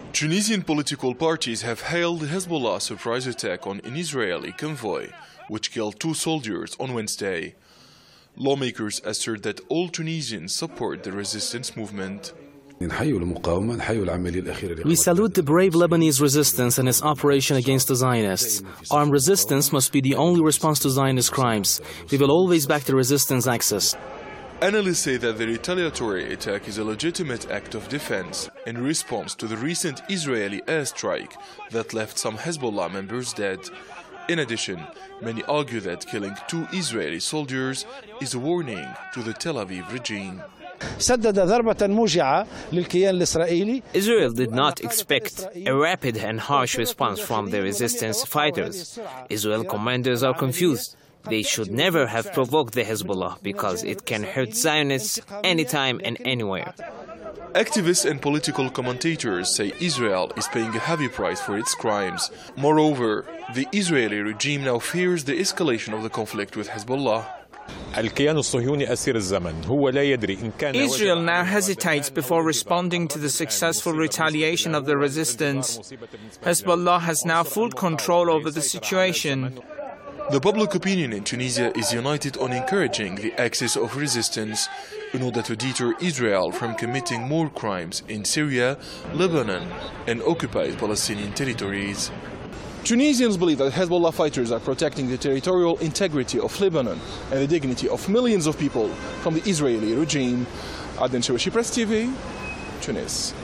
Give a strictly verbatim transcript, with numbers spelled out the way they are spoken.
Tunisian political parties have hailed Hezbollah's surprise attack on an Israeli convoy, which killed two soldiers on Wednesday. Lawmakers assert that all Tunisians support the resistance movement. We salute the brave Lebanese resistance and its operation against the Zionists. Armed resistance must be the only response to Zionist crimes. We will always back the resistance axis. Analysts say that the retaliatory attack is a legitimate act of defense in response to the recent Israeli airstrike that left some Hezbollah members dead. In addition, many argue that killing two Israeli soldiers is a warning to the Tel Aviv regime. Israel did not expect a rapid and harsh response from the resistance fighters. Israel commanders are confused. They should never have provoked the Hezbollah because it can hurt Zionists anytime and anywhere. Activists and political commentators say Israel is paying a heavy price for its crimes. Moreover, the Israeli regime now fears the escalation of the conflict with Hezbollah. Israel now hesitates before responding to the successful retaliation of the resistance. Hezbollah has now full control over the situation. The public opinion in Tunisia is united on encouraging the axis of resistance in order to deter Israel from committing more crimes in Syria, Lebanon, and occupied Palestinian territories. Tunisians believe that Hezbollah fighters are protecting the territorial integrity of Lebanon and the dignity of millions of people from the Israeli regime. Adnan Shawishi, Press T V, Tunis.